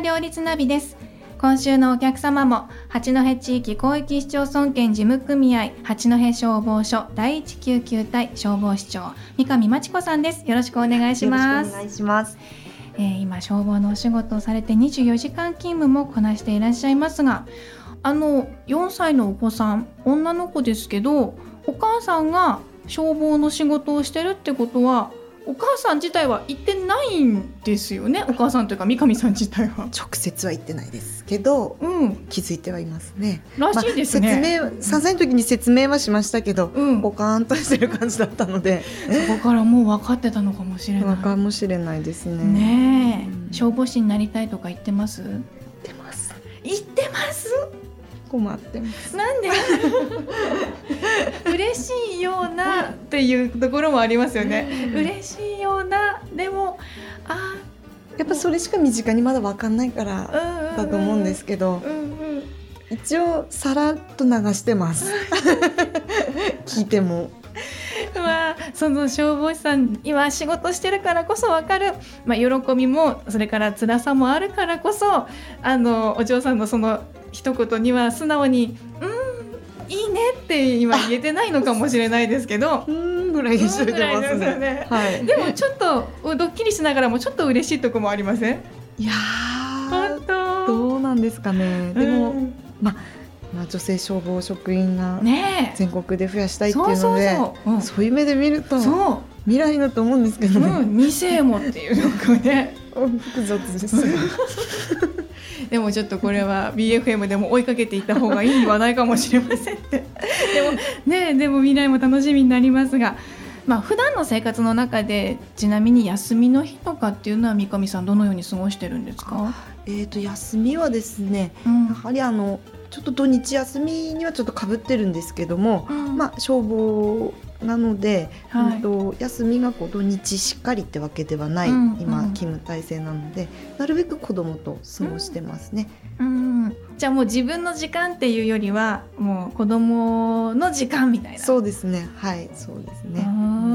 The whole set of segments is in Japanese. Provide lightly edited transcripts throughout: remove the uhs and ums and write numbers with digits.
両立ナビです。今週のお客様も八戸地域広域市町村圏事務組合八戸消防署第一救急隊消防士長三上真知子さんです。よろしくお願いします。 よろしくお願いします。 今消防のお仕事をされて24時間勤務もこなしていらっしゃいますが、4歳のお子さん、女の子ですけど、お母さんが消防の仕事をしてるってことはお母さん自体は行ってないんですよね。お母さんというか三上さん自体は直接は言ってないですけど、気づいてはいますね。 らしいですね。 3歳の時に説明はしましたけど、ポカーンとしてる感じだったので、 そこからもう分かってたのかもしれない。 かもしれないですね。 ねえ、消防士になりたいとか言ってます？ 言ってます。 言ってます。 困ってます。 なんで嬉しいようなっていうところもありますよね。嬉しいような、でもやっぱそれしか身近にまだ分かんないからだと思うんですけど、一応さらっと流してます聞いてもその消防士さん今仕事してるからこそ分かる、喜びもそれから辛さもあるからこそお嬢さんのその一言には素直にいいねって今言えてないのかもしれないですけどぐらいにしてますね。 でもちょっとドッキリしながらもちょっと嬉しいとこもありません？ いや本当どうなんですかね。でも、女性消防職員が全国で増やしたいっていうので、そういう目で見ると未来だと思うんですけどね。 2世もっていうのがね複雑ですでもちょっとこれは BFM でも追いかけていった方がいい話題かもしれませんってでも未来も楽しみになりますが、普段の生活の中でちなみに休みの日とかっていうのは三上さんどのように過ごしてるんですか？ 休みはですね、やはりちょっと土日休みにはちょっと被ってるんですけども、消防なので、休みが土日しっかりってわけではない、今勤務体制なのでなるべく子供と過ごしてますね。 じゃあもう自分の時間っていうよりはもう子供の時間みたいな。 そうですね、はいそうですね。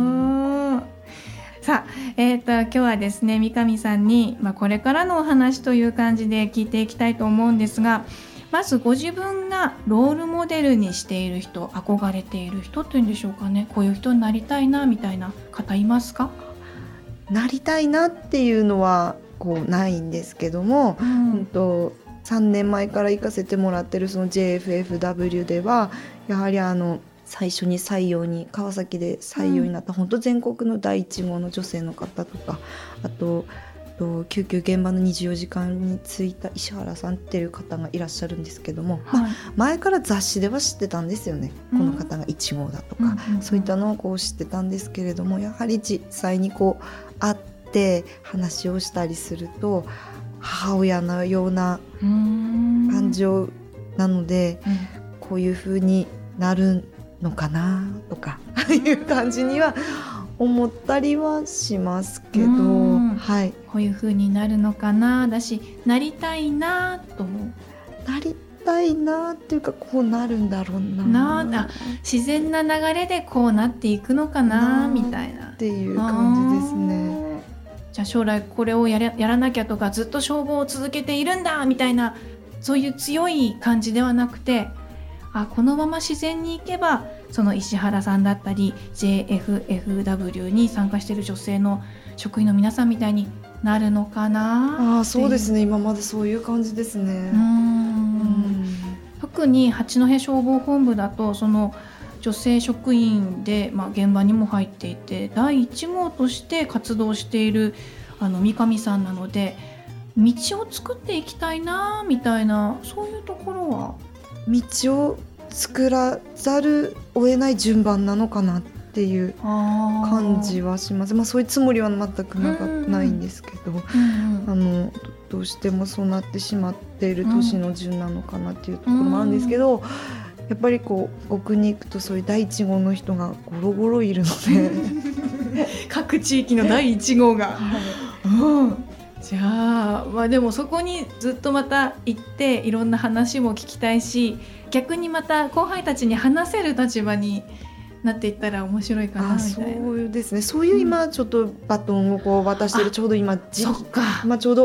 さあ、今日はですね三上さんに、これからのお話という感じで聞いていきたいと思うんですが、まずご自分がロールモデルにしている人、憧れている人というんでしょうかね、こういう人になりたいなみたいな方いますか？ なりたいなっていうのはないんですけども、3年前から行かせてもらってるその JFFW ではやはり最初に川崎で採用になった、本当全国の第1号の女性の方とか、あと救急現場の24時間に就いた石原さんっていう方がいらっしゃるんですけども、前から雑誌では知ってたんですよね、この方が1号だとか、そういったのを知ってたんですけれども、やはり実際に会って話をしたりすると母親のような感情なので、こういう風になるのかなとかいう感じには思ったりはしますけど、 こういう風になるのかなだし、なりたいなとなりたいなっていうか、こうなるんだろうな自然な流れでこうなっていくのかなみたいなっていう感じですね。 じゃあ将来これをやらなきゃとか、ずっと消防を続けているんだみたいな、そういう強い感じではなくて、このまま自然にいけばその石原さんだったり JFFW に参加している女性の職員の皆さんみたいになるのかな。 そうですね、今までそういう感じですね。 特に八戸消防本部だとその女性職員で、現場にも入っていて第1号として活動している三上さんなので、道を作っていきたいなみたいな、そういうところは道を作らざるを得ない順番なのかなっていう感じはします。そういうつもりは全くないんですけど、どうしてもそうなってしまっている年の順なのかなっていうところもあるんですけど、やっぱり奥に行くとそういう第1号の人がゴロゴロいるので各地域の第1号が、じゃあ、でもそこにずっとまた行っていろんな話も聞きたいし、逆にまた後輩たちに話せる立場になっていったら面白いかなみたいな。 そうですね、そういう今ちょっとバトンを渡している、ちょうど今時期、ちょうど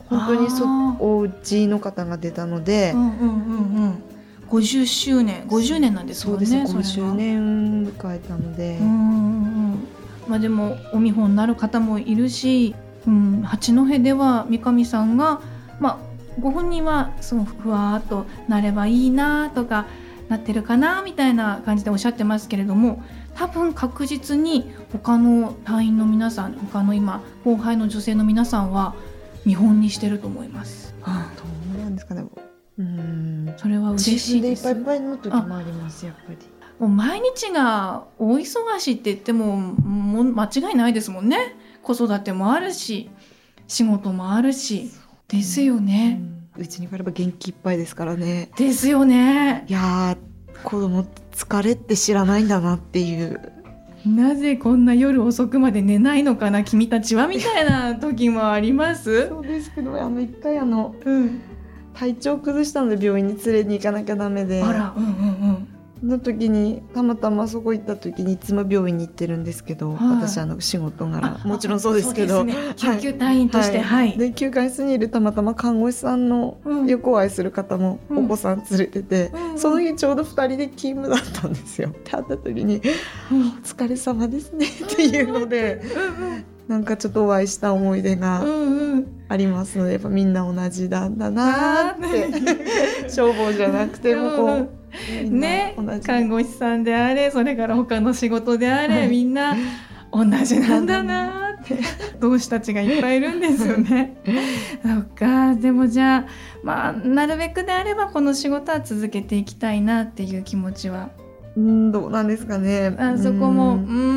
本当にお家の方が出たので、 50周年50年なんですもんね。 そうです、50年迎えたので、 でもお見本になる方もいるし、八戸では三上さんが、ご本人はそのふわーっとなればいいなとかなってるかなみたいな感じでおっしゃってますけれども、多分確実に他の隊員の皆さん、他の今後輩の女性の皆さんは見本にしてると思います。 どうなんですかね。 それは嬉しいです。 自分でいっぱいいっぱいの時もあります。やっぱりもう毎日が大忙しいって言っても間違いないですもんね。子育てもあるし仕事もあるしですよね。 うちに帰れば元気いっぱいですからね。 ですよね。 いや子供疲れって知らないんだなっていう、 なぜこんな夜遅くまで寝ないのかな君たちはみたいな時もありますそうですけど、一回体調崩したので病院に連れに行かなきゃダメで、の時にたまたまそこ行った時にいつも病院に行ってるんですけど、私仕事柄もちろんそうですけど、 そうですね、救急隊員として、 で休暇室にいるたまたま看護師さんの横愛する方もお子さん連れてて、その日ちょうど2人で勤務だったんですよ。で会った時に、お疲れ様ですねっていうので、なんかちょっとお会いした思い出がありますので、やっぱみんな同じなんだなって消防じゃなくてもこうね、看護師さんであれ、それから他の仕事であれ、みんな同じなんだなって同志たちがいっぱいいるんですよね。そっか。でもじゃあ、なるべくであればこの仕事は続けていきたいなっていう気持ちはどうなんですかね。 そこも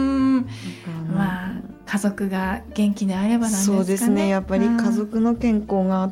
家族が元気であればなんですかね。 そうですね、やっぱり家族の健康があって、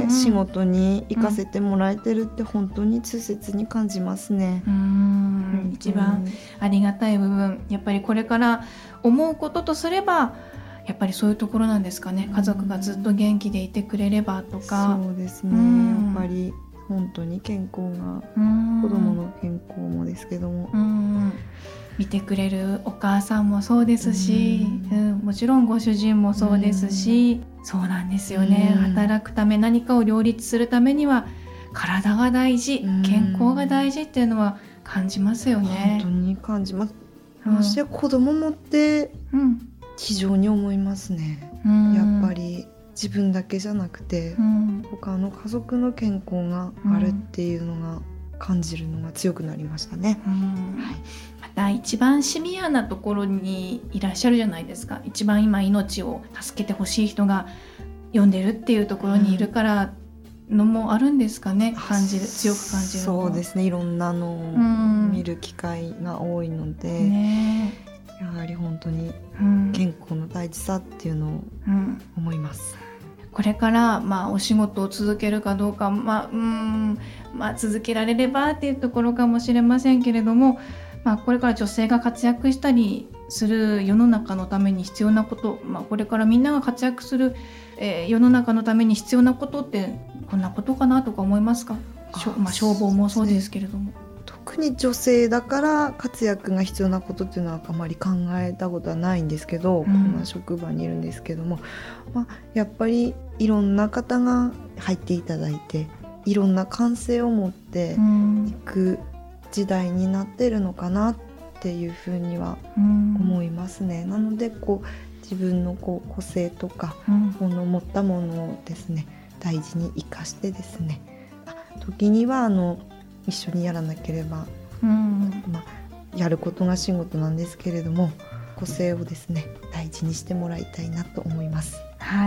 仕事に行かせてもらえてるって本当に痛切に感じますね。 一番ありがたい部分、やっぱりこれから思うこととすればやっぱりそういうところなんですかね。家族がずっと元気でいてくれればとか。 そうですね、やっぱり本当に健康が、子供の健康もですけども、見てくれるお母さんもそうですし、もちろんご主人もそうですし、そうなんですよね。働くため、何かを両立するためには体が大事、健康が大事っていうのは感じますよね。 本当に感じます。私は子供持って非常に思いますね。やっぱり自分だけじゃなくて、他の家族の健康があるっていうのが感じるのが強くなりましたね。 また一番シビアなところにいらっしゃるじゃないですか。一番今命を助けてほしい人が呼んでるっていうところにいるからのもあるんですかね。強く感じるのは。 そうですね、いろんなのを見る機会が多いので、やはり本当に健康の大事さっていうのを思います。 これからお仕事を続けるかどうか、続けられればっていうところかもしれませんけれども、これから女性が活躍したりする世の中のために必要なこと、これからみんなが活躍する、世の中のために必要なことってこんなことかなとか思いますか？消防もそうですけれども。 特に女性だから活躍が必要なことっていうのはあまり考えたことはないんですけど、こんな職場にいるんですけども、やっぱりいろんな方が入っていただいて、いろんな感性を持っていく時代になってるのかなっていうふうには思いますね。なので自分の個性とか、持ったものをですね大事に生かしてですね、時には一緒にやらなければ、やることが仕事なんですけれども、個性をですね大事にしてもらいたいなと思います。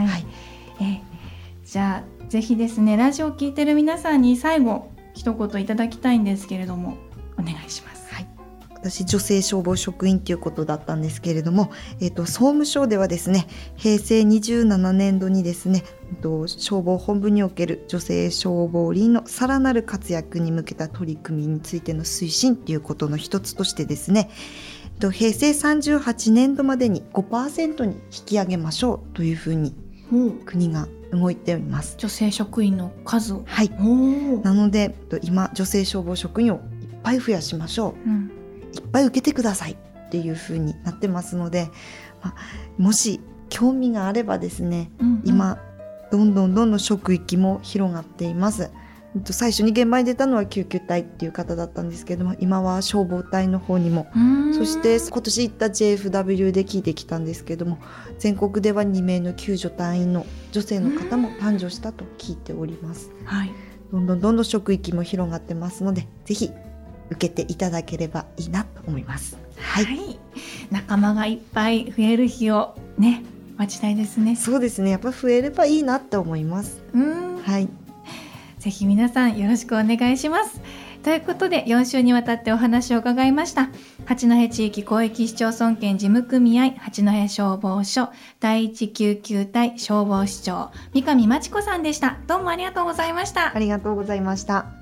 じゃあぜひですね、ラジオを聞いてる皆さんに最後一言いただきたいんですけれども、お願いします。 私女性消防職員ということだったんですけれども、総務省ではですね、平成27年度にですね、消防本部における女性消防員のさらなる活躍に向けた取り組みについての推進ということの一つとしてですね、平成38年度までに 5% に引き上げましょうというふうに国が動いております。 女性職員の数を。 なので今女性消防職員をいっぱい増やしましょう、いっぱい受けてくださいっていう風になってますので、もし興味があればですね、今どんどん職域も広がっています。最初に現場に出たのは救急隊っていう方だったんですけども、今は消防隊の方にも、そして今年行った JFW で聞いてきたんですけども、全国では2名の救助隊員の女性の方も誕生したと聞いております。 はい、 どんどん職域も広がってますので、ぜひ受けていただければいいなと思います。はい、 仲間がいっぱい増える日をね、待ちたいですね。 そうですね、やっぱ増えればいいなって思います。はい、 ぜひ皆さんよろしくお願いします。ということで4週にわたってお話を伺いました。八戸地域広域市町村圏事務組合八戸消防署第一救急隊消防士長三上真知子さんでした。どうもありがとうございました。 ありがとうございました。